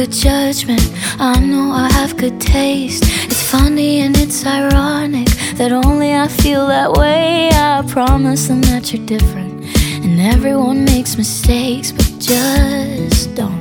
good judgment, I know I have good taste. It's funny and it's ironic that only I feel that way. I promise them that you're different, and everyone makes mistakes, but just don't.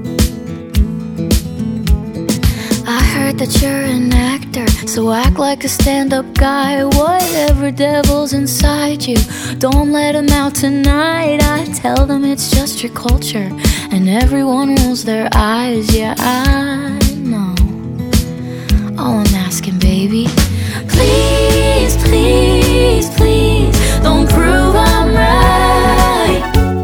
I heard that you're an actor, so act like a stand-up guy. Whatever devil's inside you, don't let him out tonight. I tell them it's just your culture, and everyone rolls their eyes. Yeah, I know. All I'm asking, baby, please, please, please, don't prove I'm right.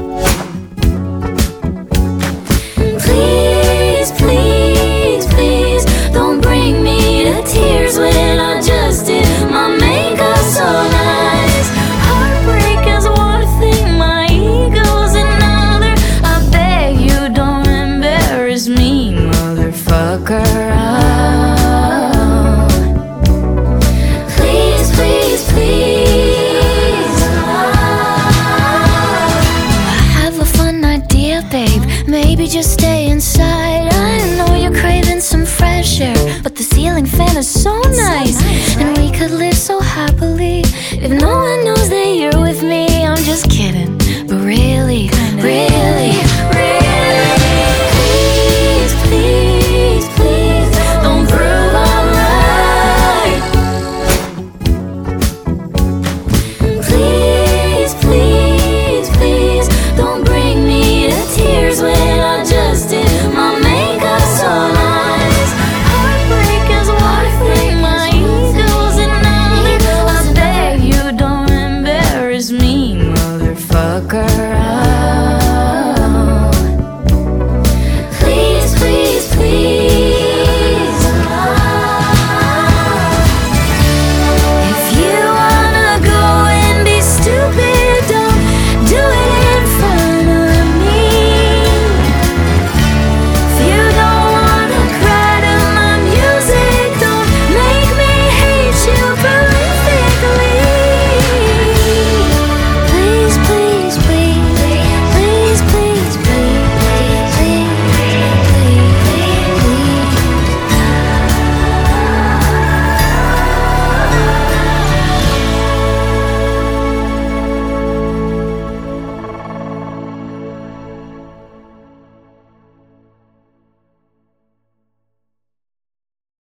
Please, please, please, don't bring me to tears when I just did my makeup so nice. Heartbreak is one thing, my ego's another. I beg you don't embarrass me, motherfucker. Please, please, please. I have a fun idea, babe. Maybe just stay inside. I know you're craving some fresh air, but the ceiling fan is so nice, and we could live so happily if no one knows that you're with me. I'm just kidding, but really, really, really, please, please, please, don't prove I'm right. Please, please, please, don't bring me to tears when I just did my makeup so nice. Heartbreak is one thing, my ego's another. I beg you don't embarrass me, motherfucker.